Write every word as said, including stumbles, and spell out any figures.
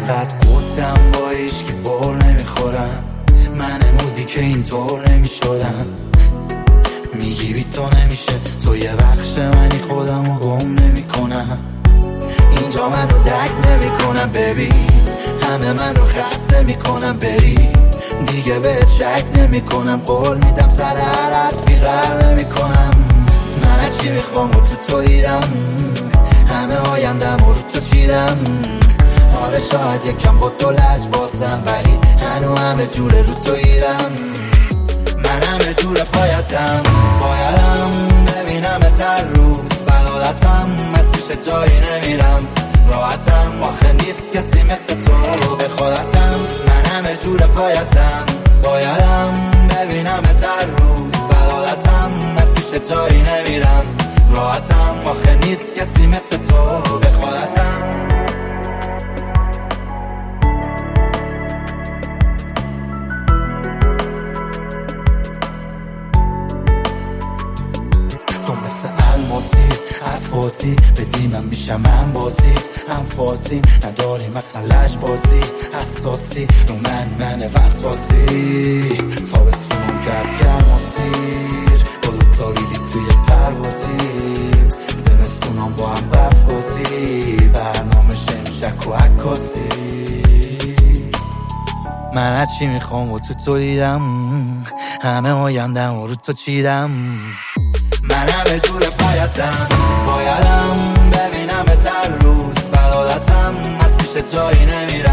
انقدر قدم با هیچ کی بار نمیخورم، من مودی که اینطور نمیشدم. میگی بی تو نمیشه، تو یه بخش منی، خودمو گم نمیکنم. اینجا منو درک نمیکنم ببین، همه منو خسته میکنم بری. دیگه بهت شک نمیکنم، قول میدم سر هر حرفی غر نمیکنم. من چی میخوام و تو تو دیدم، همه آیندم و رو تو چیدم. حالا شاید یکم با تو لج بازم، ولی هنو همه جوره رو تو ایرم. من همه جور پایتم، بایدم ببینم هر روز بغالتم. از پیش جایی نمیرم، راحتم آخه نیست کسی مثل تو به خودتم. من همه جور پایتم، بایدم ببینم هر روز بغالتم. از پیش جایی نمیرم، راحتم آخه نیست کسی مثل تو به خودتم. تو مثل الماسی عفاسی، بدی من میشم من بازی هم فاسی. نداری مثل لج بازی حساسی، رو من من وسواسی. تابستونم که از گرماسیر، با دوتا ویلی توی پروازی. زمستونم با هم برفازی، برنامه شمشک و عکاسی. من هرچی میخوام و تو تو دیدم، همه آیندم و رو تو چیدم. من همه جور پایتم، بایدم ببینم هر روز بغالتم. از پیش جایی نمیرم.